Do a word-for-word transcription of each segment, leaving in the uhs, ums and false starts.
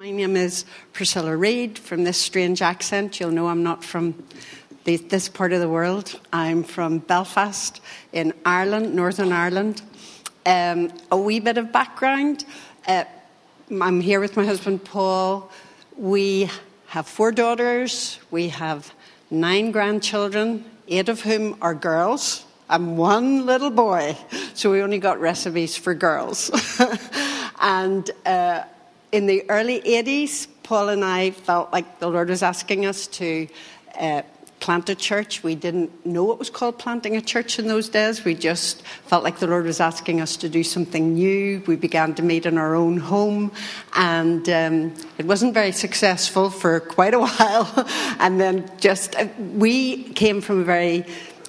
My name is Priscilla Reid. From this strange accent, you'll know I'm not from the, this part of the world. I'm from Belfast in Ireland, Northern Ireland. Um, a wee bit of background. Uh, I'm here with my husband, Paul. We have four daughters. We have nine grandchildren, eight of whom are girls, and one little boy. So we only got recipes for girls. and uh, in the early eighties, Paul and I felt like the Lord was asking us to uh, plant a church. We didn't know what was called planting a church in those days. We just felt like the Lord was asking us to do something new. We began to meet in our own home, and um, it wasn't very successful for quite a while. And then just, uh, we came from a very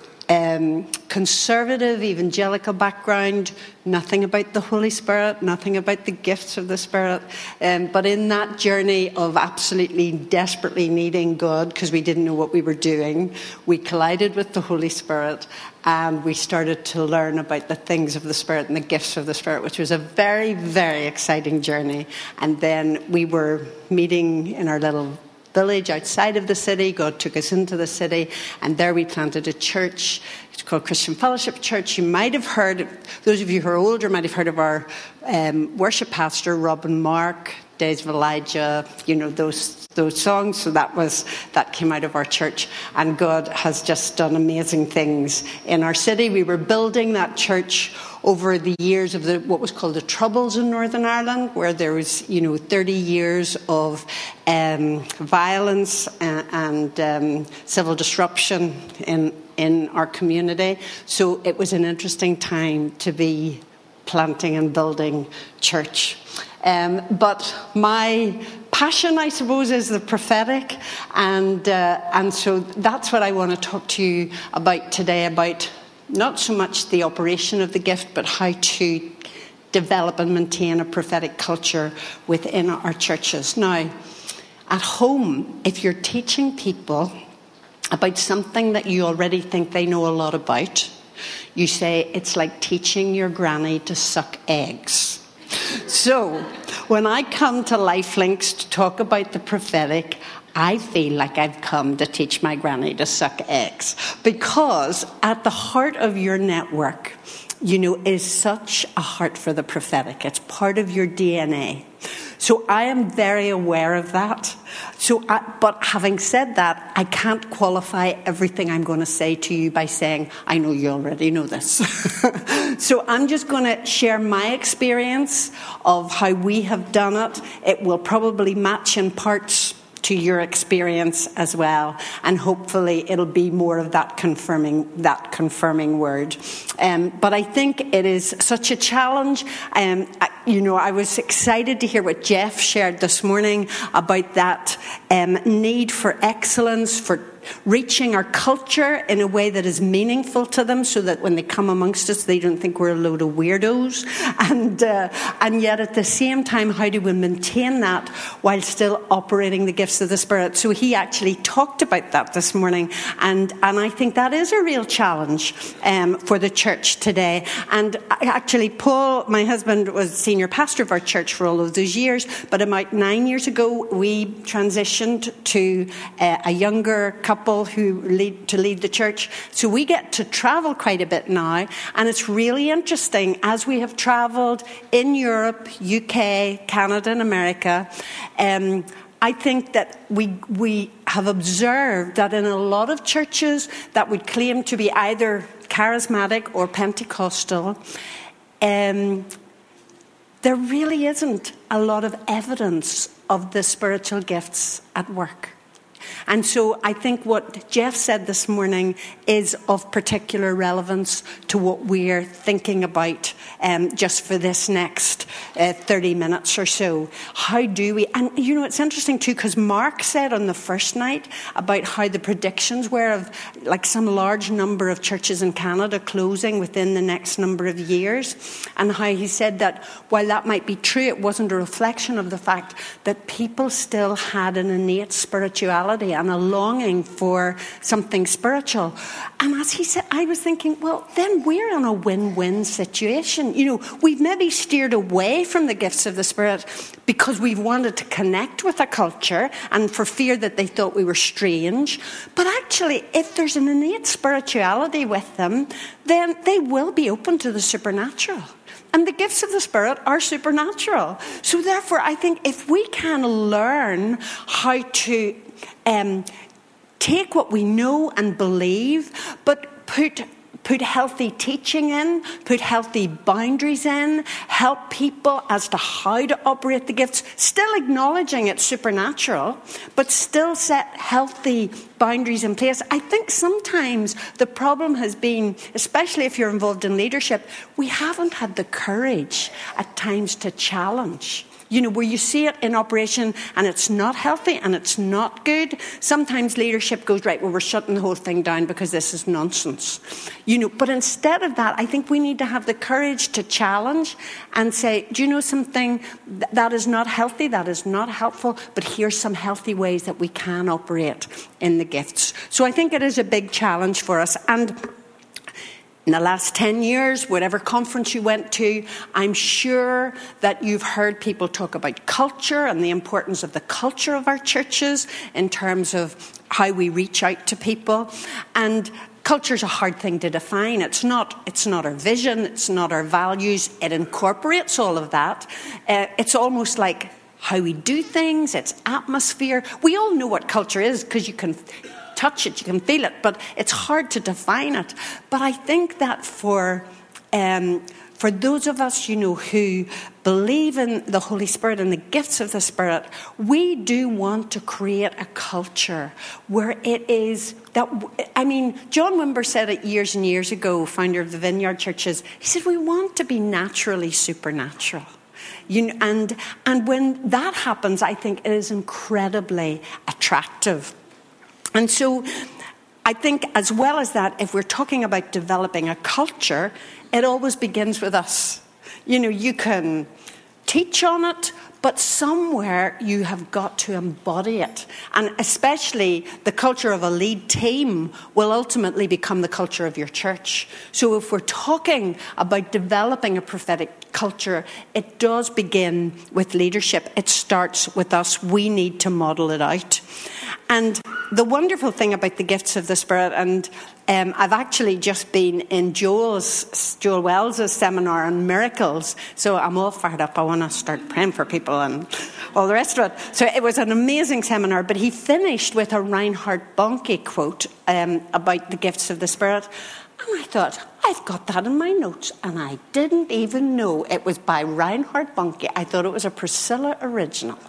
um, conservative, evangelical background, nothing about the Holy Spirit, nothing about the gifts of the Spirit. Um, but in that journey of absolutely desperately needing God, because we didn't know what we were doing, we collided with the Holy Spirit, and we started to learn about the things of the Spirit and the gifts of the Spirit, which was a very, very exciting journey. And then we were meeting in our little village outside of the city. God took us into the city, and there we planted a church. It's called Christian Fellowship Church. You might have heard, those of you who are older might have heard of our um, worship pastor, Robin Mark, Days of Elijah, you know, those those songs. So that was that came out of our church, and God has just done amazing things in our city. We were building that church over the years of the what was called the Troubles in Northern Ireland, where there was, you know, thirty years of um, violence and, and um, civil disruption in in our community. So it was an interesting time to be planting and building church. Um, but my passion, I suppose, is the prophetic, and uh, and so that's what I want to talk to you about today, about not so much the operation of the gift, but how to develop and maintain a prophetic culture within our churches. Now, at home, if you're teaching people about something that you already think they know a lot about, you say it's like teaching your granny to suck eggs. So, when I come to Lifelinks to talk about the prophetic, I feel like I've come to teach my granny to suck eggs. Because at the heart of your network, you know, is such a heart for the prophetic. It's part of your D N A. So I am very aware of that. So, I, but having said that, I can't qualify everything I'm going to say to you by saying, I know you already know this. So I'm just going to share my experience of how we have done it. It will probably match in parts to your experience as well, and hopefully it'll be more of that confirming that confirming word. Um, but I think it is such a challenge. Um, I, you know, I was excited to hear what Jeff shared this morning about that um, need for excellence, for reaching our culture in a way that is meaningful to them, so that when they come amongst us, they don't think we're a load of weirdos. And uh, and yet at the same time, how do we maintain that while still operating the gifts of the Spirit? So he actually talked about that this morning, and and I think that is a real challenge um, for the church today. And actually, Paul, my husband, was senior pastor of our church for all of those years, but about nine years ago, we transitioned to uh, a younger couple who lead to lead the church. So we get to travel quite a bit now, and it's really interesting as we have travelled in Europe, U K, Canada and America. Um, I think that we we have observed that in a lot of churches that would claim to be either charismatic or Pentecostal, um, there really isn't a lot of evidence of the spiritual gifts at work. And so I think what Jeff said this morning is of particular relevance to what we're thinking about um, just for this next uh, thirty minutes or so. How do we... And, you know, it's interesting, too, because Mark said on the first night about how the predictions were of, like, some large number of churches in Canada closing within the next number of years, and how he said that while that might be true, it wasn't a reflection of the fact that people still had an innate spirituality spirituality and a longing for something spiritual. And as he said, I was thinking, well, then we're in a win-win situation. You know, we've maybe steered away from the gifts of the Spirit because we've wanted to connect with a culture and for fear that they thought we were strange. But actually, if there's an innate spirituality with them, then they will be open to the supernatural. And the gifts of the Spirit are supernatural. So therefore, I think if we can learn how to um, take what we know and believe, but put put healthy teaching in, put healthy boundaries in, help people as to how to operate the gifts, still acknowledging it's supernatural, but still set healthy boundaries in place. I think sometimes the problem has been, especially if you're involved in leadership, we haven't had the courage at times to challenge. You know, where you see it in operation and it's not healthy and it's not good, sometimes leadership goes, right, well, we're shutting the whole thing down because this is nonsense. You know, but instead of that, I think we need to have the courage to challenge and say, do you know something? That is not healthy, that is not helpful, but here's some healthy ways that we can operate in the gifts. So I think it is a big challenge for us. And in the last ten years, whatever conference you went to, I'm sure that you've heard people talk about culture and the importance of the culture of our churches in terms of how we reach out to people. And culture is a hard thing to define. It's not, it's not our vision, it's not our values. It incorporates all of that. Uh, it's almost like how we do things, it's atmosphere. We all know what culture is because you can touch it, you can feel it, but it's hard to define it. But I think that for um, for those of us, you know, who believe in the Holy Spirit and the gifts of the Spirit, we do want to create a culture where it is that, I mean, John Wimber said it years and years ago, founder of the Vineyard Churches. He said, we want to be naturally supernatural. You know, and and when that happens, I think it is incredibly attractive. And so I think as well as that, if we're talking about developing a culture, it always begins with us. You know, you can teach on it, but somewhere you have got to embody it. And especially the culture of a lead team will ultimately become the culture of your church. So if we're talking about developing a prophetic culture, it does begin with leadership. It starts with us. We need to model it out. And the wonderful thing about the gifts of the Spirit, and um, I've actually just been in Joel's, Joel Wells' seminar on miracles, so I'm all fired up. I want to start praying for people and all the rest of it. So it was an amazing seminar, but he finished with a Reinhard Bonnke quote um, about the gifts of the Spirit. And I thought, I've got that in my notes, and I didn't even know it was by Reinhard Bonnke. I thought it was a Priscilla original.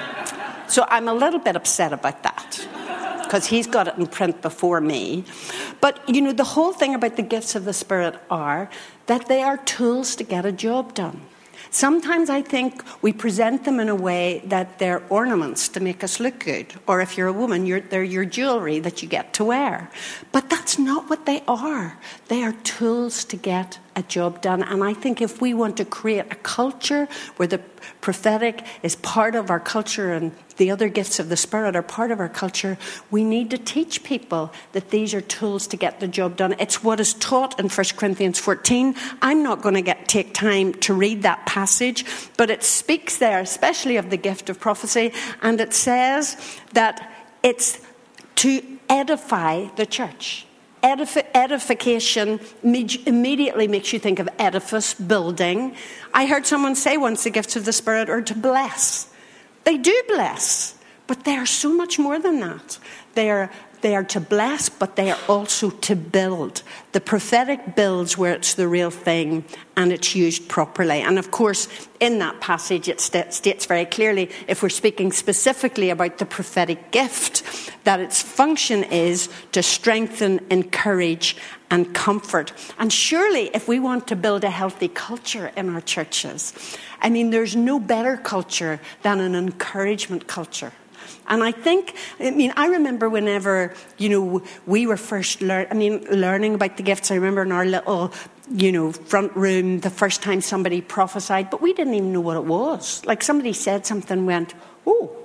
So I'm a little bit upset about that, because he's got it in print before me. But, you know, the whole thing about the gifts of the Spirit are that they are tools to get a job done. Sometimes I think we present them in a way that they're ornaments to make us look good. Or if you're a woman, you're, they're your jewellery that you get to wear. But that's not what they are. They are tools to get a job done. And I think if we want to create a culture where the prophetic is part of our culture and the other gifts of the Spirit are part of our culture, we need to teach people that these are tools to get the job done. It's what is taught in First Corinthians fourteen. I'm not going to get take time to read that passage, but it speaks there, especially of the gift of prophecy, and it says that it's to edify the church. Edif- edification immediately makes you think of edifice, building. I heard someone say once the gifts of the Spirit are to bless. They do bless, but they are so much more than that. They are they are to bless, but they are also to build. The prophetic builds where it's the real thing and it's used properly. And of course, in that passage, it st- states very clearly, if we're speaking specifically about the prophetic gift, that its function is to strengthen, encourage, and comfort. And surely, if we want to build a healthy culture in our churches, I mean, there's no better culture than an encouragement culture. And I think, I mean, I remember whenever, you know, we were first learn, I mean, learning about the gifts. I remember in our little, you know, front room, the first time somebody prophesied, but we didn't even know what it was. Like somebody said something, went, oh, what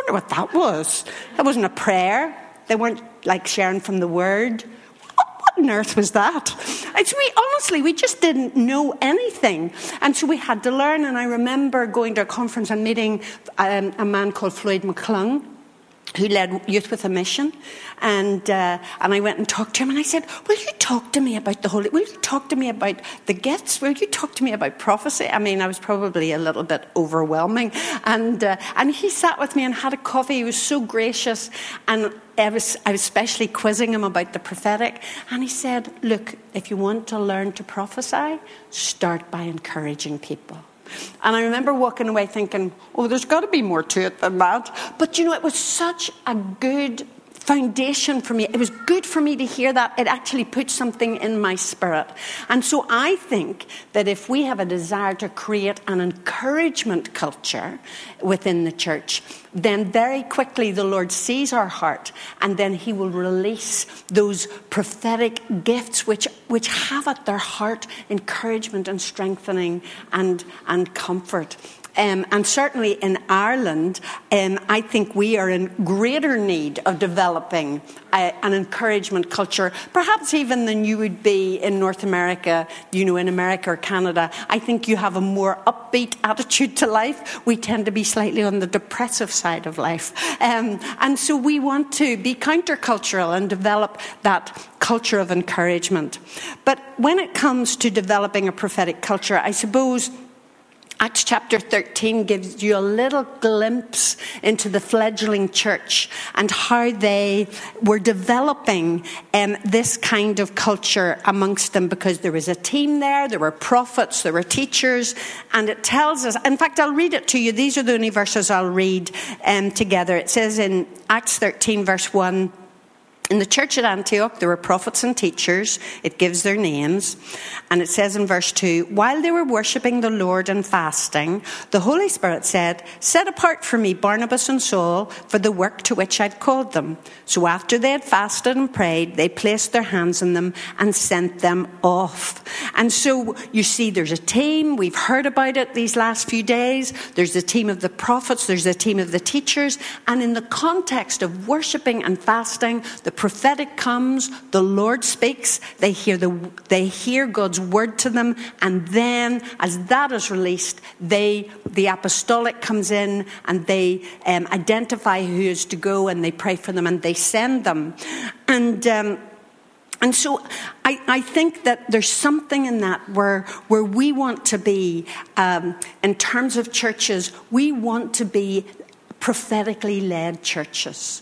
wonder what that was. That wasn't a prayer. They weren't like sharing from the word. What on earth was that? It's we honestly, we just didn't know anything. And so we had to learn. And I remember going to a conference and meeting um, a man called Floyd McClung, who led Youth with a Mission. And uh, and I went and talked to him, and I said, will you talk to me about the Holy, will you talk to me about the gifts? Will you talk to me about prophecy? I mean, I was probably a little bit overwhelming. And uh, and he sat with me and had a coffee. He was so gracious. And I was, I was especially quizzing him about the prophetic. And he said, look, if you want to learn to prophesy, start by encouraging people. And I remember walking away thinking, oh, there's got to be more to it than that. But, you know, it was such a good foundation for me. It was good for me to hear that. It actually put something in my spirit. And so I think that if we have a desire to create an encouragement culture within the church, then very quickly the Lord sees our heart, and then he will release those prophetic gifts which which have at their heart encouragement and strengthening and, and comfort. Um, and certainly in Ireland, um, I think we are in greater need of developing a, an encouragement culture, perhaps even than you would be in North America, you know, in America or Canada. I think you have a more upbeat attitude to life. We tend to be slightly on the depressive side of life. Um, and so we want to be countercultural and develop that culture of encouragement. But when it comes to developing a prophetic culture, I suppose Acts chapter thirteen gives you a little glimpse into the fledgling church and how they were developing um, this kind of culture amongst them, because there was a team there, there were prophets, there were teachers, and it tells us, in fact, I'll read it to you. These are the only verses I'll read um, together. It says in Acts thirteen, verse one, in the church at Antioch, there were prophets and teachers. It gives their names. And it says in verse two, while they were worshipping the Lord and fasting, the Holy Spirit said, set apart for me Barnabas and Saul for the work to which I've called them. So after they had fasted and prayed, they placed their hands on them and sent them off. And so you see there's a team. We've heard about it these last few days. There's a team of the prophets. There's a team of the teachers. And in the context of worshipping and fasting, the prophetic comes, the Lord speaks, they hear the they hear God's word to them, and then as that is released, they the apostolic comes in and they um, identify who is to go, and they pray for them and they send them. And um, And so I, I think that there's something in that where where we want to be, um, in terms of churches, we want to be prophetically led churches.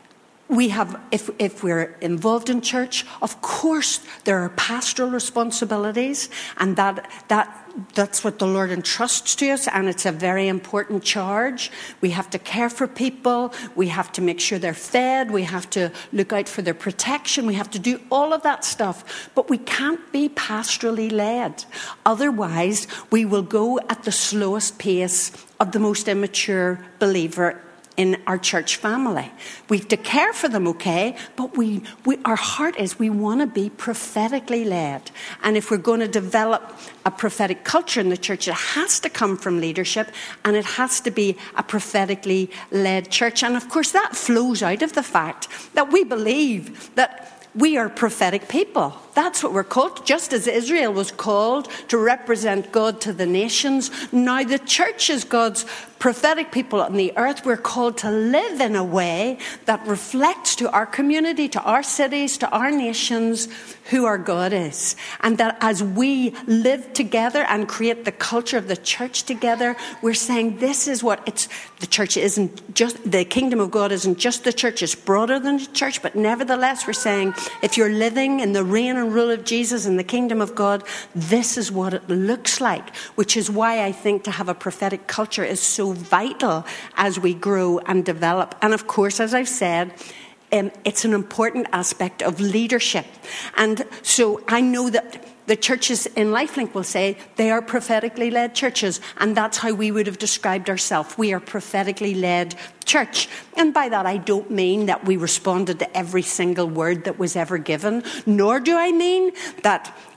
We have, if, if we're involved in church, of course there are pastoral responsibilities, and that that that's what the Lord entrusts to us, and it's a very important charge. We have to care for people, we have to make sure they're fed, we have to look out for their protection, we have to do all of that stuff, but we can't be pastorally led. Otherwise, we will go at the slowest pace of the most immature believer in our church family. We have to care for them, okay, but we, we our heart is we want to be prophetically led. And if we're going to develop a prophetic culture in the church, it has to come from leadership, and it has to be a prophetically led church. And of course that flows out of the fact that we believe that we are prophetic people. That's what we're called. Just as Israel was called to represent God to the nations, now the church is God's prophetic people on the earth. We're called to live in a way that reflects to our community, to our cities, to our nations, who our God is. And that as we live together and create the culture of the church together, we're saying this is what it's, the church isn't just, the kingdom of God isn't just the church, it's broader than the church, but nevertheless we're saying if you're living in the reign and rule of Jesus in the kingdom of God, this is what it looks like, which is why I think to have a prophetic culture is so vital as we grow and develop. And of course, as I've said, um, it's an important aspect of leadership. And so I know that the churches in LifeLink will say they are prophetically led churches, and that's how we would have described ourselves. We are prophetically led church. And by that I don't mean that we responded to every single word that was ever given, nor do I mean that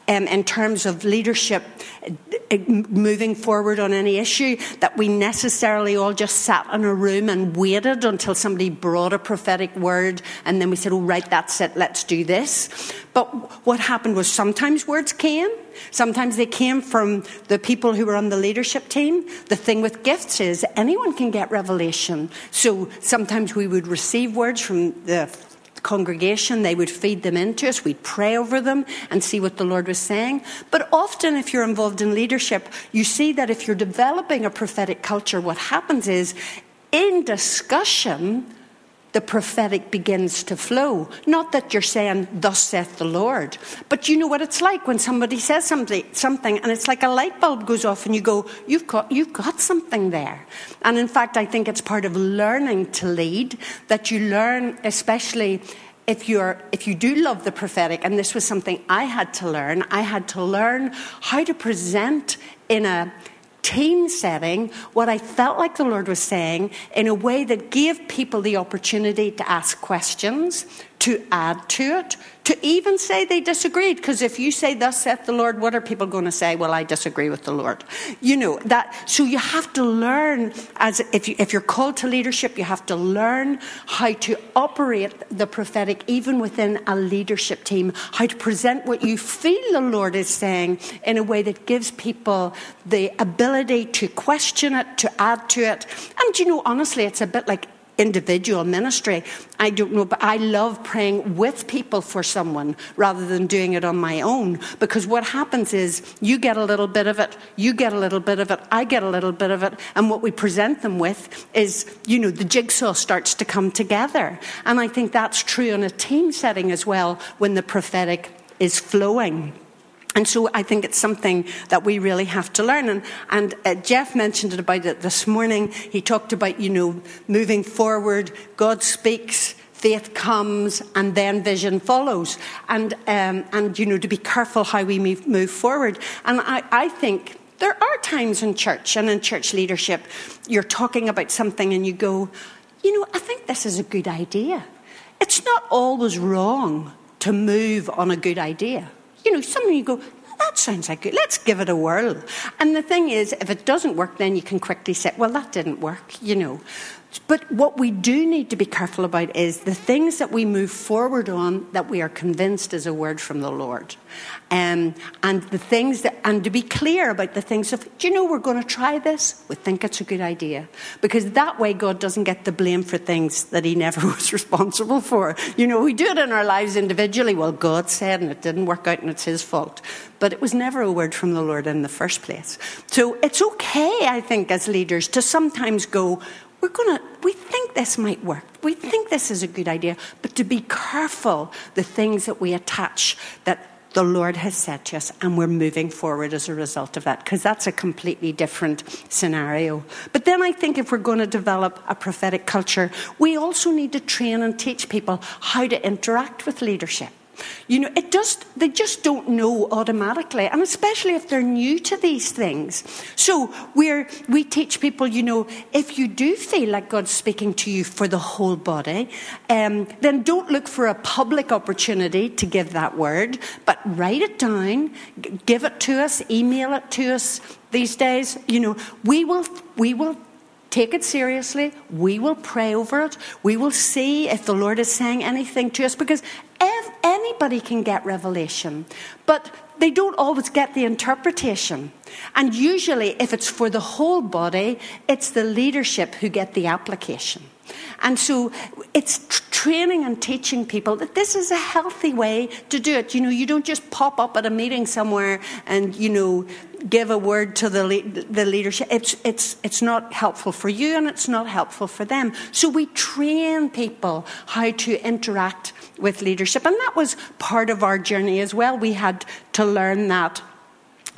um, in terms of leadership, uh, moving forward on any issue, that we necessarily all just sat in a room and waited until somebody brought a prophetic word, and then we said, oh, right, that's it, let's do this. But what happened was sometimes words came, sometimes they came from the people who were on the leadership team. The thing with gifts is anyone can get revelation. So sometimes we would receive words from the congregation, they would feed them into us, we'd pray over them and see what the Lord was saying. But often if you're involved in leadership, you see that if you're developing a prophetic culture, what happens is in discussion, the prophetic begins to flow. Not that you're saying, thus saith the Lord. But you know what it's like when somebody says something, something and it's like a light bulb goes off and you go, you've got, you've got something there. And in fact, I think it's part of learning to lead, that you learn, especially if you're, if you do love the prophetic, and this was something I had to learn, I had to learn how to present in a team setting what I felt like the Lord was saying in a way that gave people the opportunity to ask questions, to add to it, to even say they disagreed. Because if you say, thus saith the Lord, what are people going to say? Well, I disagree with the Lord. You know, that. So you have to learn, as if, you, if you're called to leadership, you have to learn how to operate the prophetic even within a leadership team, how to present what you feel the Lord is saying in a way that gives people the ability to question it, to add to it. And, you know, honestly, it's a bit like individual ministry. I don't know, but I love praying with people for someone rather than doing it on my own, because what happens is you get a little bit of it, you get a little bit of it, I get a little bit of it, and what we present them with is, you know, the jigsaw starts to come together. And I think that's true in a team setting as well when the prophetic is flowing. And so I think it's something that we really have to learn. And, and uh, Jeff mentioned it about it this morning. He talked about, you know, moving forward, God speaks, faith comes, and then vision follows. And, um, and you know, to be careful how we move, move forward. And I, I think there are times in church and in church leadership, you're talking about something and you go, you know, I think this is a good idea. It's not always wrong to move on a good idea. You know, something you go, that sounds like good, let's give it a whirl. And the thing is, if it doesn't work, then you can quickly say, well, that didn't work, you know. But what we do need to be careful about is the things that we move forward on that we are convinced is a word from the Lord. Um, and the things that, and to be clear about the things of, do you know, we're going to try this? We think it's a good idea. Because that way God doesn't get the blame for things that he never was responsible for. You know, we do it in our lives individually. Well, God said, and it didn't work out, and it's his fault. But it was never a word from the Lord in the first place. So it's okay, I think, as leaders to sometimes go, we're going to, we think this might work. We think this is a good idea. But to be careful, the things that we attach that the Lord has said to us, and we're moving forward as a result of that, because that's a completely different scenario. But then I think if we're going to develop a prophetic culture, we also need to train and teach people how to interact with leadership. You know, it just, they just don't know automatically, and especially if they're new to these things. So we're, we teach people, you know, if you do feel like God's speaking to you for the whole body, um, then don't look for a public opportunity to give that word, but write it down, g- give it to us, email it to us. These days, you know, we will, we will take it seriously. We will pray over it. We will see if the Lord is saying anything to us, because if anybody can get revelation, but they don't always get the interpretation. And usually, if it's for the whole body, it's the leadership who get the application. And so it's tr- training and teaching people that this is a healthy way to do it. You know, you don't just pop up at a meeting somewhere and, you know, give a word to the le- the leadership. It's it's it's not helpful for you, and it's not helpful for them. So we train people how to interact with leadership, and that was part of our journey as well. We had to learn that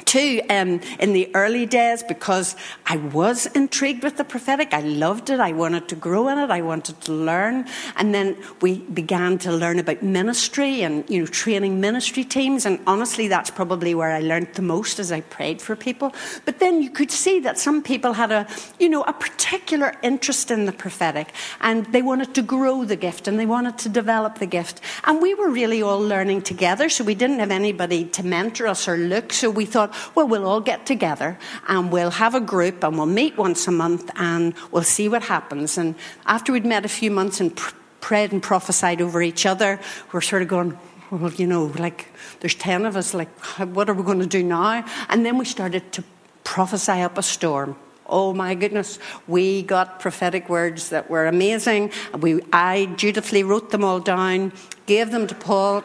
Too, um, in the early days, because I was intrigued with the prophetic, I loved it, I wanted to grow in it, I wanted to learn, and then we began to learn about ministry and, you know, training ministry teams, and honestly that's probably where I learned the most, as I prayed for people. But then you could see that some people had a, you know, a particular interest in the prophetic, and they wanted to grow the gift, and they wanted to develop the gift, and we were really all learning together, so we didn't have anybody to mentor us or look, so we thought, well, we'll all get together and we'll have a group and we'll meet once a month and we'll see what happens. And after we'd met a few months and pr- prayed and prophesied over each other, we're sort of going, well, you know, like there's ten of us, like what are we going to do now? And then we started to prophesy up a storm. Oh my goodness, we got prophetic words that were amazing. We, I dutifully wrote them all down, gave them to Paul.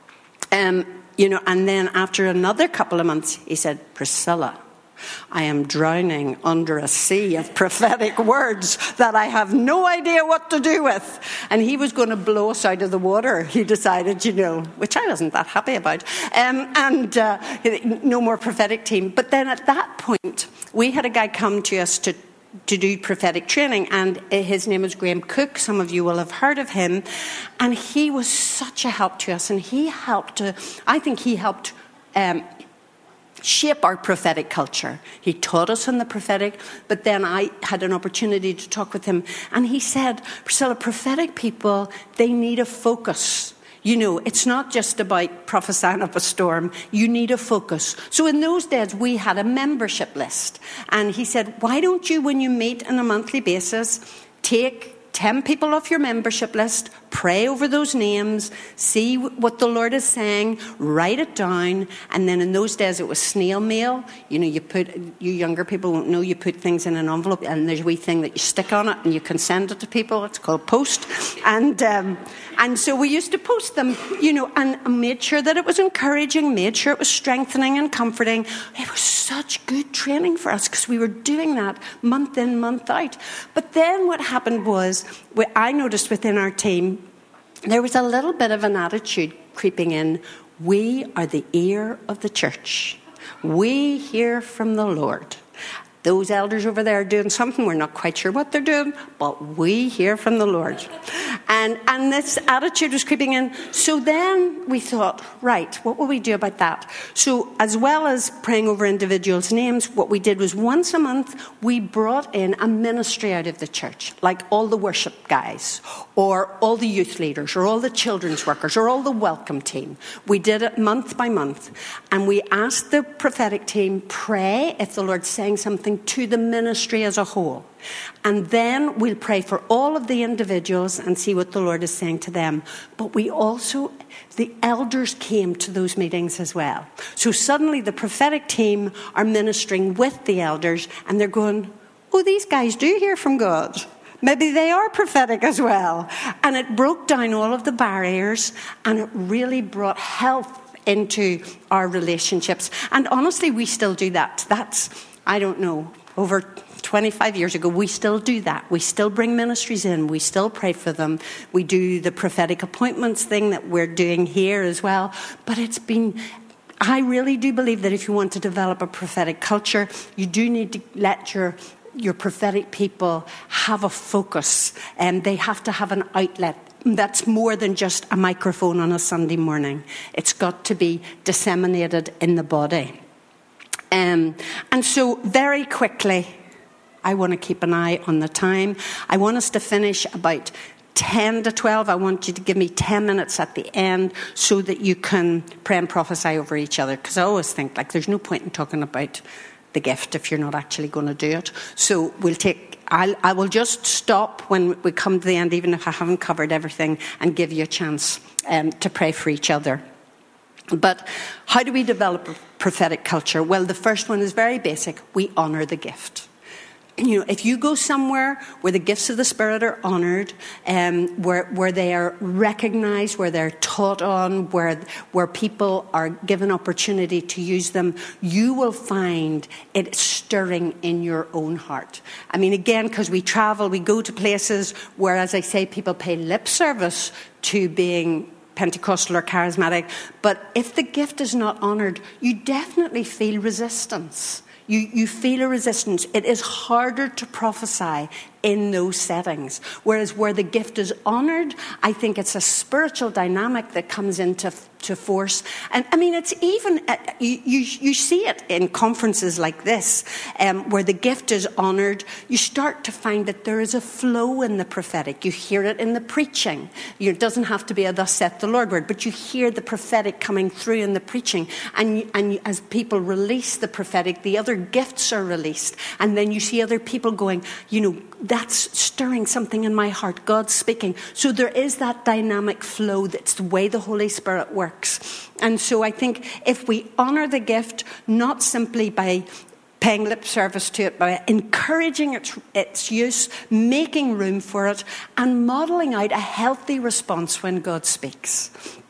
Um, You know, and then after another couple of months, he said, Priscilla, I am drowning under a sea of prophetic words that I have no idea what to do with. And he was going to blow us out of the water, he decided, you know, which I wasn't that happy about. Um, and uh, no more prophetic team. But then at that point, we had a guy come to us to to do prophetic training, and his name was Graham Cook. Some of you will have heard of him, and he was such a help to us, and he helped to, I think he helped um, shape our prophetic culture. He taught us in the prophetic, but then I had an opportunity to talk with him, and he said, Priscilla, prophetic people, they need a focus. You know, it's not just about prophesying up a storm. You need a focus. So in those days, we had a membership list. And he said, why don't you, when you meet on a monthly basis, take ten people off your membership list, pray over those names, see what the Lord is saying, write it down, and then in those days it was snail mail. You know, you put, you younger people won't know, you put things in an envelope and there's a wee thing that you stick on it and you can send it to people. It's called post. And um, and so we used to post them, you know, and made sure that it was encouraging, made sure it was strengthening and comforting. It was such good training for us because we were doing that month in, month out. But then what happened was, I noticed within our team, there was a little bit of an attitude creeping in. We are the ear of the church. We hear from the Lord. Those elders over there are doing something. We're not quite sure what they're doing, but we hear from the Lord. And, and this attitude was creeping in. So then we thought, right, what will we do about that? So as well as praying over individuals' names, what we did was once a month, we brought in a ministry out of the church, like all the worship guys, or all the youth leaders, or all the children's workers, or all the welcome team. We did it month by month. And we asked the prophetic team, pray if the Lord's saying something to the ministry as a whole. And then we'll pray for all of the individuals and see what the Lord is saying to them. But we also, the elders came to those meetings as well. So suddenly the prophetic team are ministering with the elders and they're going, oh, these guys do hear from God. Maybe they are prophetic as well. And it broke down all of the barriers and it really brought health into our relationships. And honestly, we still do that. That's, I don't know, over twenty-five years ago, we still do that. We still bring ministries in. We still pray for them. We do the prophetic appointments thing that we're doing here as well. But it's been, I really do believe that if you want to develop a prophetic culture, you do need to let your your prophetic people have a focus, and they have to have an outlet. That's more than just a microphone on a Sunday morning. It's got to be disseminated in the body. Um, and so very quickly, I want to keep an eye on the time. I want us to finish about ten to twelve. I want you to give me ten minutes at the end so that you can pray and prophesy over each other. Because I always think, like, there's no point in talking about the gift if you're not actually going to do it. So we'll take, I'll, I will just stop when we come to the end, even if I haven't covered everything, and give you a chance um, to pray for each other. But how do we develop a prophetic culture? Well, the first one is very basic. We honour the gift. You know, if you go somewhere where the gifts of the Spirit are honoured, um, where where they are recognised, where they're taught on, where where people are given opportunity to use them, you will find it stirring in your own heart. I mean, again, because we travel, we go to places where, as I say, people pay lip service to being Pentecostal or charismatic. But if the gift is not honoured, you definitely feel resistance. You, you feel a resistance. It is harder to prophesy in those settings. Whereas where the gift is honoured, I think it's a spiritual dynamic that comes into to force. And I mean, it's even, uh, you, you, you see it in conferences like this, um, where the gift is honoured. You start to find that there is a flow in the prophetic. You hear it in the preaching. You, it doesn't have to be a thus saith the Lord word, but you hear the prophetic coming through in the preaching. And, you, and you, as people release the prophetic, the other gifts are released. And then you see other people going, you know, that's stirring something in my heart. God's speaking. So there is that dynamic flow. That's the way the Holy Spirit works. And so I think if we honour the gift, not simply by paying lip service to it, by encouraging its, its use, making room for it, and modelling out a healthy response when God speaks.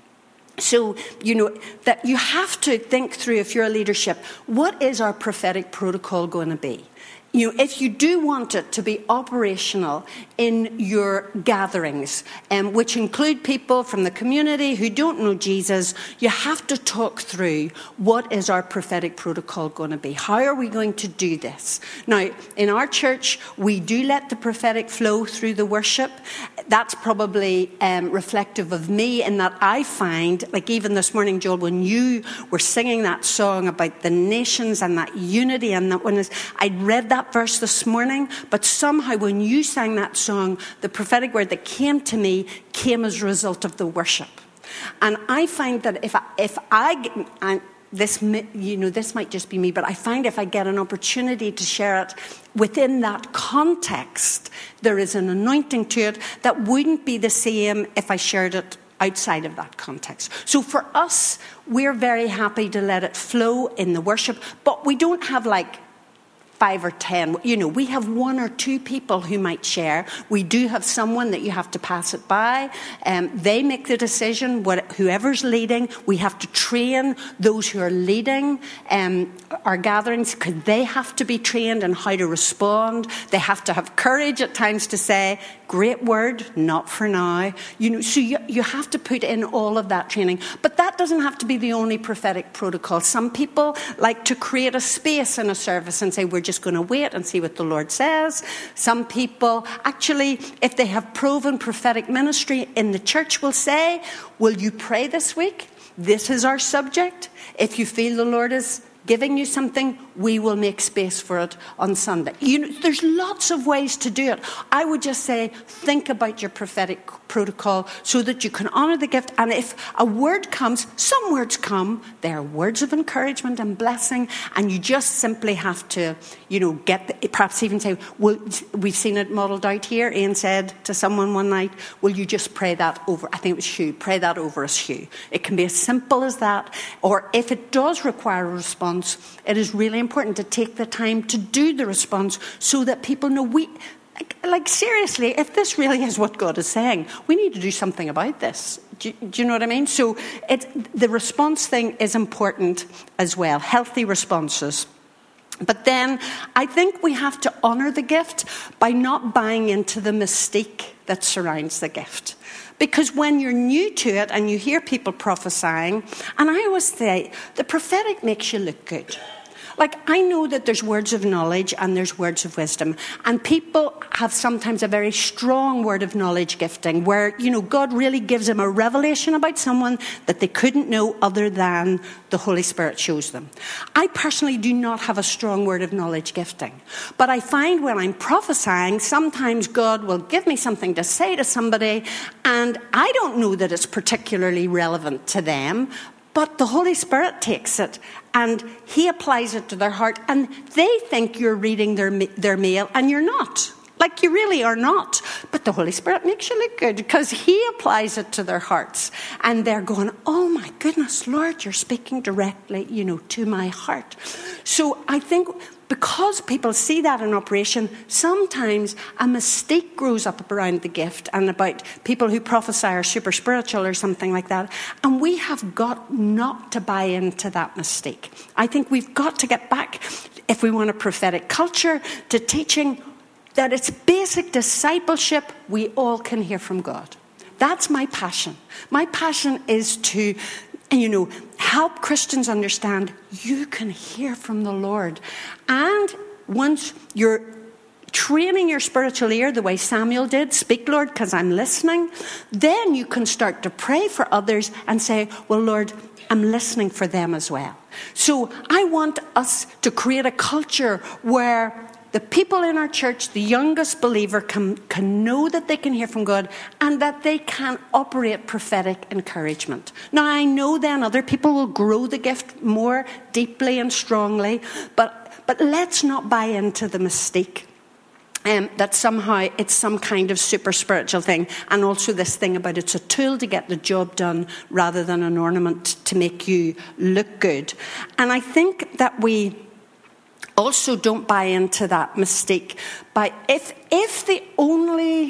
So, you know, that you have to think through, if you're a leadership, what is our prophetic protocol going to be? You know, if you do want it to be operational in your gatherings, um, which include people from the community who don't know Jesus, you have to talk through what is our prophetic protocol going to be? How are we going to do this? Now, in our church, we do let the prophetic flow through the worship. That's probably um, reflective of me in that I find, like even this morning, Joel, when you were singing that song about the nations and that unity, and that when I'd read that verse this morning, but somehow when you sang that song, the prophetic word that came to me came as a result of the worship. And I find that if I, if I and this, you know, this might just be me, but I find if I get an opportunity to share it within that context, there is an anointing to it that wouldn't be the same if I shared it outside of that context. So for us, we're very happy to let it flow in the worship, but we don't have like five or ten, you know, we have one or two people who might share. We do have someone that you have to pass it by. Um, they make the decision, what, whoever's leading. We have to train those who are leading um, our gatherings, because they have to be trained in how to respond. They have to have courage at times to say, great word, not for now. You know, so you, you have to put in all of that training. But that doesn't have to be the only prophetic protocol. Some people like to create a space in a service and say, we're just going to wait and see what the Lord says. Some people, actually, if they have proven prophetic ministry in the church, will say, will you pray this week? This is our subject. If you feel the Lord is giving you something, we will make space for it on Sunday. You know, there's lots of ways to do it. I would just say, think about your prophetic protocol so that you can honour the gift. And if a word comes, some words come, they're words of encouragement and blessing, and you just simply have to, you know, get, the, perhaps even say, well, we've seen it modelled out here. Ian said to someone one night, will you just pray that over? I think it was Hugh. Pray that over us, Hugh. It can be as simple as that. Or if it does require a response, it is really important to take the time to do the response so that people know we, like, like seriously, if this really is what God is saying, we need to do something about this. Do, do you know what I mean? So it, the response thing is important as well, healthy responses. But then I think we have to honour the gift by not buying into the mystique that surrounds the gift. Because when you're new to it and you hear people prophesying, and I always say, the prophetic makes you look good. Like, I know that there's words of knowledge and there's words of wisdom. And people have sometimes a very strong word of knowledge gifting where, you know, God really gives them a revelation about someone that they couldn't know other than the Holy Spirit shows them. I personally do not have a strong word of knowledge gifting. But I find when I'm prophesying, sometimes God will give me something to say to somebody, and I don't know that it's particularly relevant to them, but the Holy Spirit takes it and he applies it to their heart, and they think you're reading their their mail, and you're not. Like, you really are not. But the Holy Spirit makes you look good because he applies it to their hearts. And they're going, oh my goodness, Lord, you're speaking directly, you know, to my heart. So I think because people see that in operation, sometimes a mystique grows up around the gift and about people who prophesy are super spiritual or something like that. And we have got not to buy into that mystique. I think we've got to get back, if we want a prophetic culture, to teaching that it's basic discipleship we all can hear from God. That's my passion. My passion is to, you know, help Christians understand you can hear from the Lord. And once you're training your spiritual ear the way Samuel did, speak, Lord, because I'm listening, then you can start to pray for others and say, well, Lord, I'm listening for them as well. So I want us to create a culture where the people in our church, the youngest believer, can, can know that they can hear from God and that they can operate prophetic encouragement. Now, I know then other people will grow the gift more deeply and strongly, but, but let's not buy into the mystique. Um, that somehow it's some kind of super spiritual thing. And also this thing about it's a tool to get the job done rather than an ornament to make you look good. And I think that we also don't buy into that mystique. By if if the only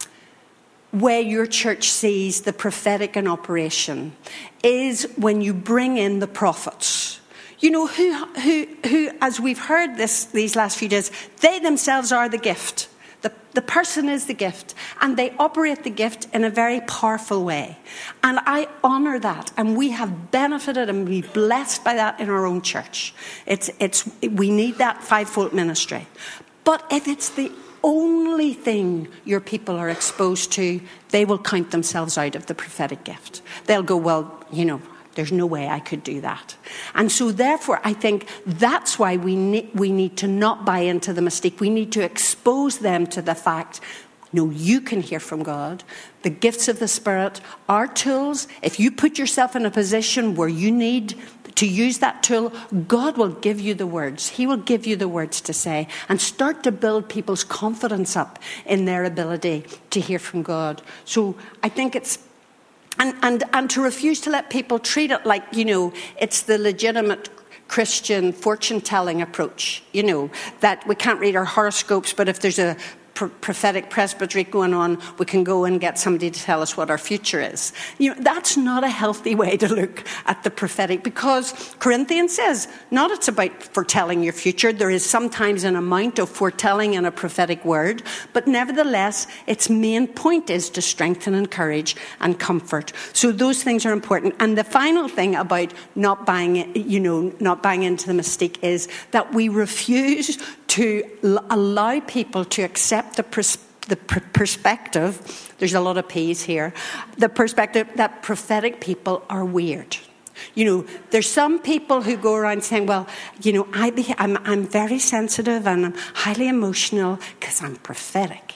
way your church sees the prophetic in operation is when you bring in the prophets, you know, who, who, who, as we've heard this these last few days, they themselves are the gift. The, the person is the gift. And they operate the gift in a very powerful way. And I honour that. And we have benefited and be blessed by that in our own church. It's, it's, we need that fivefold ministry. But if it's the only thing your people are exposed to, they will count themselves out of the prophetic gift. They'll go, well, you know, there's no way I could do that. And so therefore, I think that's why we need, we need to not buy into the mystique. We need to expose them to the fact, no, you can hear from God. The gifts of the Spirit are tools. If you put yourself in a position where you need to use that tool, God will give you the words. He will give you the words to say and start to build people's confidence up in their ability to hear from God. So I think it's And, and and to refuse to let people treat it like, you know, it's the legitimate Christian fortune-telling approach, you know, that we can't read our horoscopes, but if there's a pr- prophetic presbytery going on, we can go and get somebody to tell us what our future is. You know, that's not a healthy way to look at the prophetic, because Corinthians says, not it's about foretelling your future. There is sometimes an amount of foretelling in a prophetic word, but nevertheless, its main point is to strengthen, encourage, and comfort. So those things are important. And the final thing about not buying, you know, not buying into the mystique is that we refuse to allow people to accept the pers- the pr- perspective, there's a lot of P's here, the perspective that prophetic people are weird. You know, there's some people who go around saying, well, you know, I be- I'm, I'm very sensitive and I'm highly emotional because I'm prophetic.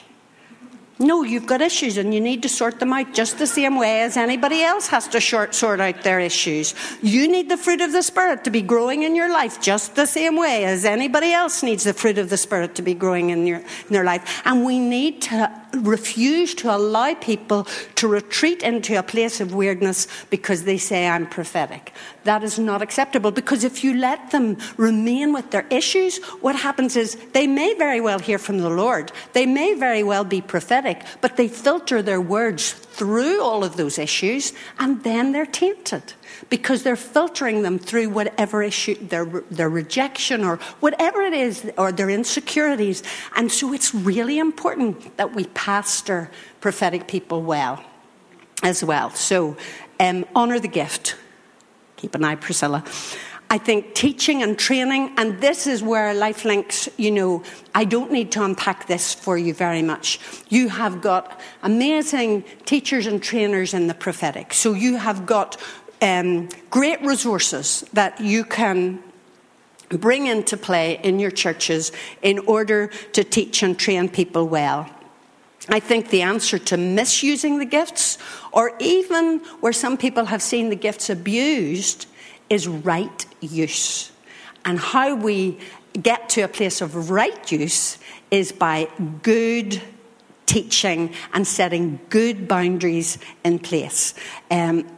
No, you've got issues and you need to sort them out just the same way as anybody else has to short, sort out their issues. You need the fruit of the Spirit to be growing in your life just the same way as anybody else needs the fruit of the Spirit to be growing in, your, in their life. And we need to refuse to allow people to retreat into a place of weirdness because they say, I'm prophetic. That is not acceptable, because if you let them remain with their issues, what happens is they may very well hear from the Lord. They may very well be prophetic, but they filter their words through all of those issues, and then they're tainted because they're filtering them through whatever issue, their, their rejection or whatever it is, or their insecurities. And so it's really important that we pastor prophetic people well as well. So um, honour the gift. Keep an eye, Priscilla. I think teaching and training, and this is where LifeLinks, you know, I don't need to unpack this for you very much. You have got amazing teachers and trainers in the prophetic. So you have got um, great resources that you can bring into play in your churches in order to teach and train people well. I think the answer to misusing the gifts, or even where some people have seen the gifts abused, is right use. And how we get to a place of right use is by good teaching and setting good boundaries in place. Um,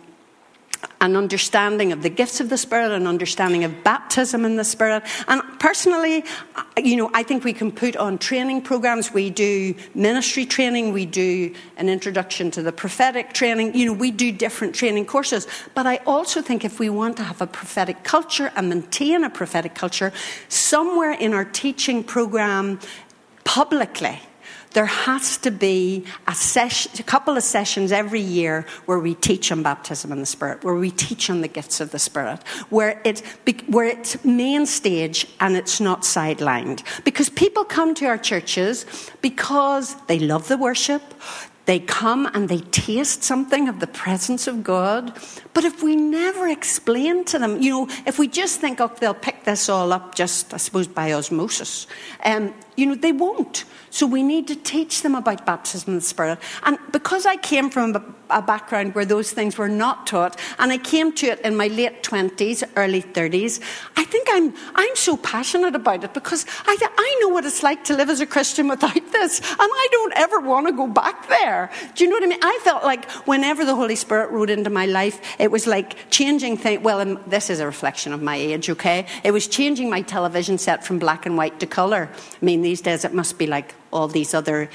an understanding of the gifts of the Spirit, an understanding of baptism in the Spirit. And personally, you know, I think we can put on training programs. We do ministry training. We do an introduction to the prophetic training. You know, we do different training courses. But I also think if we want to have a prophetic culture and maintain a prophetic culture, somewhere in our teaching program publicly, there has to be a, session, a couple of sessions every year where we teach on baptism in the Spirit, where we teach on the gifts of the Spirit, where it's, where it's main stage and it's not sidelined. Because people come to our churches because they love the worship, they come and they taste something of the presence of God. But if we never explain to them, you know, if we just think, oh, they'll pick this all up just, I suppose, by osmosis, um, you know, they won't. So we need to teach them about baptism in the Spirit. And because I came from a, a background where those things were not taught, and I came to it in my late twenties, early thirties, I think I'm I'm so passionate about it because I, I know what it's like to live as a Christian without this, and I don't ever want to go back there. Do you know what I mean? I felt like whenever the Holy Spirit rode into my life, it was like changing things. Well, um, this is a reflection of my age, okay? It was changing my television set from black and white to colour. I mean, these days it must be like all these other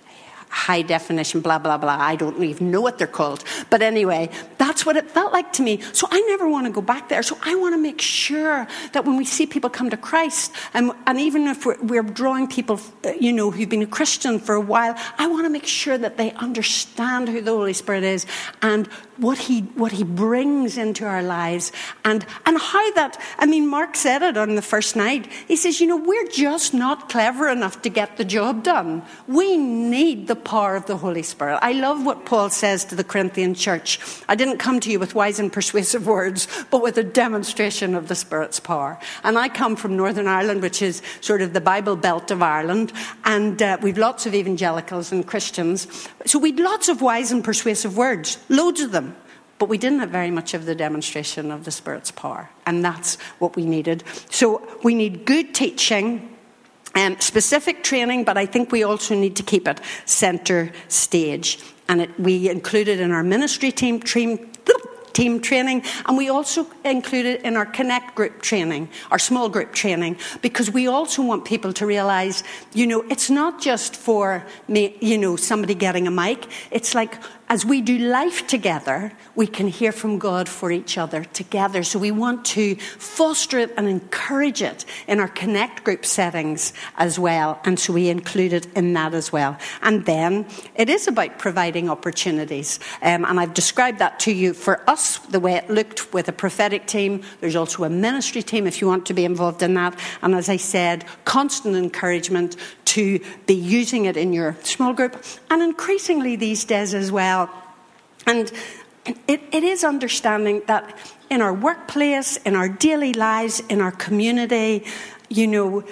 high definition, blah, blah, blah. I don't even know what they're called. But anyway, that's what it felt like to me. So I never want to go back there. So I want to make sure that when we see people come to Christ, and, and even if we're, we're drawing people, you know, who've been a Christian for a while, I want to make sure that they understand who the Holy Spirit is and what he what he brings into our lives, and and how that, I mean, Mark said it on the first night. He says, you know, we're just not clever enough to get the job done. We need the power of the Holy Spirit. I love what Paul says to the Corinthian church. I didn't come to you with wise and persuasive words, but with a demonstration of the Spirit's power. And I come from Northern Ireland, which is sort of the Bible belt of Ireland, and uh, we've lots of evangelicals and Christians. So we'd lots of wise and persuasive words, loads of them. But we didn't have very much of the demonstration of the Spirit's power. And that's what we needed. So we need good teaching, um, specific training, but I think we also need to keep it centre stage. And it, we included in our ministry team, team, team training, and we also include it in our Connect group training, our small group training, because we also want people to realise, you know, it's not just for me, you know, somebody getting a mic. It's like, as we do life together, we can hear from God for each other together. So we want to foster it and encourage it in our Connect group settings as well. And so we include it in that as well. And then it is about providing opportunities. Um, and I've described that to you for us, the way it looked with a prophetic team. There's also a ministry team if you want to be involved in that. And as I said, constant encouragement to be using it in your small group, and increasingly these days as well. And it, it is understanding that in our workplace, in our daily lives, in our community, you know,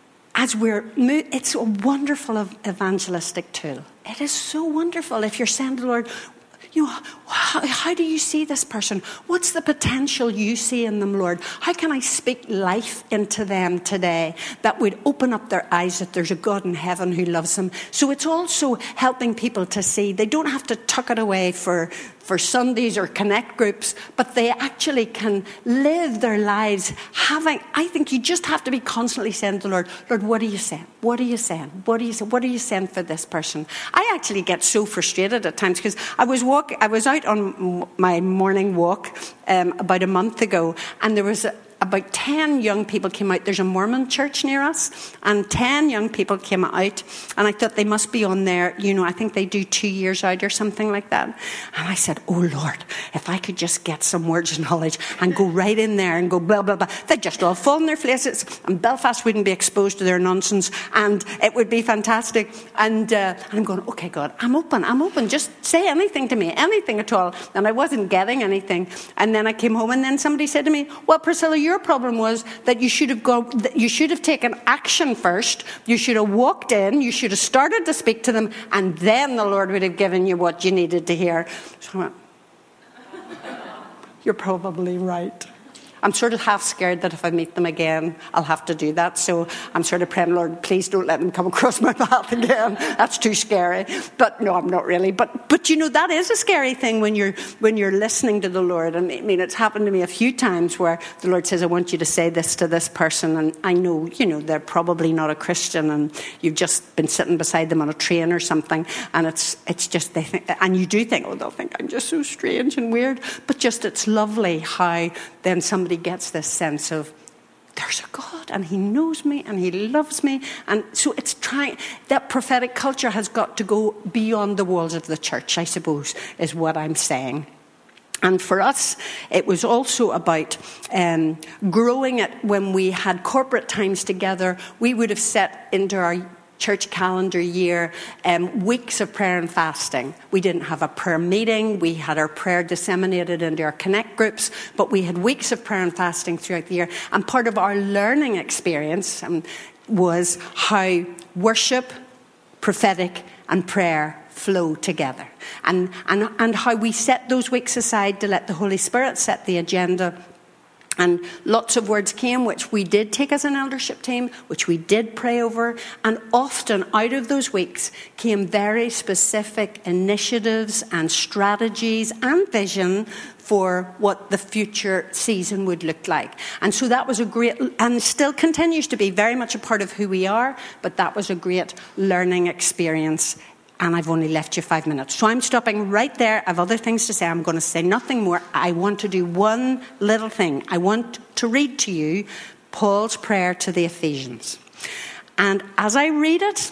as we're, it's a wonderful evangelistic tool. It is so wonderful if you're saying to the Lord, you know, how, how do you see this person? What's the potential you see in them, Lord? How can I speak life into them today that would open up their eyes that there's a God in heaven who loves them? So it's also helping people to see they don't have to tuck it away for, for Sundays or Connect groups, but they actually can live their lives having, I think you just have to be constantly saying to the Lord, Lord, what are you saying? What are you saying? What are you saying? What are you saying for this person? I actually get so frustrated at times because I was walking, I was out on my morning walk um, about a month ago, and there was a, about ten young people came out. There's a Mormon church near us, and ten young people came out, and I thought they must be on there, you know, I think they do two years out or something like that. And I said, oh Lord, if I could just get some words of knowledge and go right in there and go blah, blah, blah, they'd just all fall on their faces, and Belfast wouldn't be exposed to their nonsense, and it would be fantastic. And, uh, and I'm going, okay, God, I'm open, I'm open, just say anything to me, anything at all. And I wasn't getting anything. And then I came home, and then somebody said to me, well, Priscilla, your problem was that you should have gone, you should have taken action first. You should have walked in. You should have started to speak to them, and then the Lord would have given you what you needed to hear. So I went, you're probably right. I'm sort of half scared that if I meet them again, I'll have to do that. So I'm sort of praying, Lord, please don't let them come across my path again. That's too scary. But no, I'm not really. But but you know, that is a scary thing when you're when you're listening to the Lord. And I mean, it's happened to me a few times where the Lord says, I want you to say this to this person, and I know, you know, they're probably not a Christian, and you've just been sitting beside them on a train or something, and it's it's just they think, and you do think, oh, they'll think I'm just so strange and weird. But just it's lovely how then somebody gets this sense of, there's a God and he knows me and he loves me. And so it's trying, that prophetic culture has got to go beyond the walls of the church, I suppose, is what I'm saying. And for us, it was also about um, growing it. When we had corporate times together, we would have set into our church calendar year um, weeks of prayer and fasting. We didn't have a prayer meeting. We had our prayer disseminated into our connect groups, but we had weeks of prayer and fasting throughout the year. And part of our learning experience um, was how worship, prophetic and prayer flow together, and, and, and how we set those weeks aside to let the Holy Spirit set the agenda. And lots of words came, which we did take as an eldership team, which we did pray over. And often out of those weeks came very specific initiatives and strategies and vision for what the future season would look like. And so that was a great, and still continues to be very much a part of who we are, but that was a great learning experience. And I've only left you five minutes. So I'm stopping right there. I have other things to say. I'm going to say nothing more. I want to do one little thing. I want to read to you Paul's prayer to the Ephesians. And as I read it,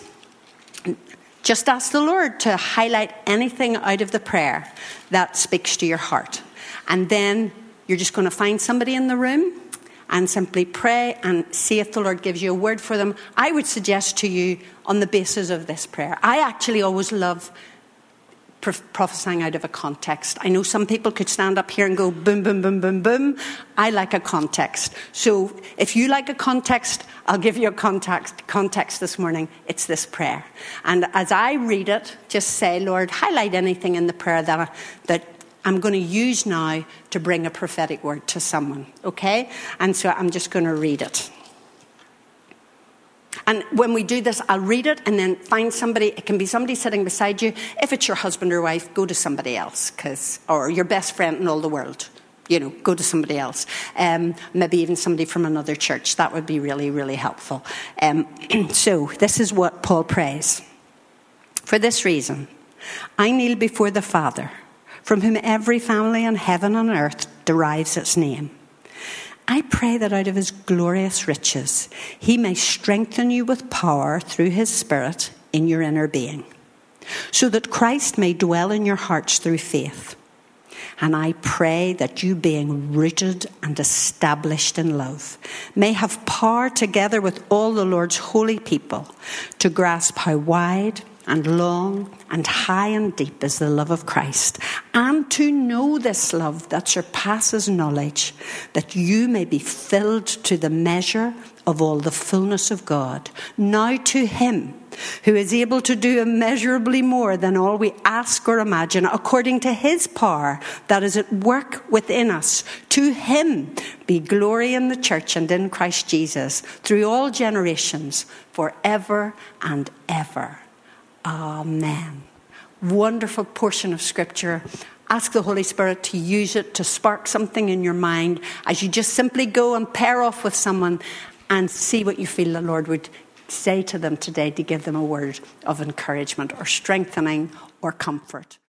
just ask the Lord to highlight anything out of the prayer that speaks to your heart. And then you're just going to find somebody in the room and simply pray and see if the Lord gives you a word for them. I would suggest to you on the basis of this prayer. I actually always love prophesying out of a context. I know some people could stand up here and go boom, boom, boom, boom, boom. I like a context. So if you like a context, I'll give you a context, context this morning. It's this prayer. And as I read it, just say, Lord, highlight anything in the prayer that, I, that I'm going to use now to bring a prophetic word to someone, okay? And so I'm just going to read it. And when we do this, I'll read it and then find somebody. It can be somebody sitting beside you. If it's your husband or wife, go to somebody else, cause, or your best friend in all the world. You know, go to somebody else. Um, maybe even somebody from another church. That would be really, really helpful. Um, so this is what Paul prays. For this reason, I kneel before the Father, from whom every family in heaven and earth derives its name. I pray that out of his glorious riches, he may strengthen you with power through his Spirit in your inner being, so that Christ may dwell in your hearts through faith. And I pray that you, being rooted and established in love, may have power together with all the Lord's holy people to grasp how wide and long and high and deep is the love of Christ, and to know this love that surpasses knowledge, that you may be filled to the measure of all the fullness of God. Now to him who is able to do immeasurably more than all we ask or imagine, according to his power that is at work within us, to him be glory in the church and in Christ Jesus through all generations, forever and ever. Amen. Wonderful portion of scripture. Ask the Holy Spirit to use it to spark something in your mind as you just simply go and pair off with someone and see what you feel the Lord would say to them today to give them a word of encouragement or strengthening or comfort.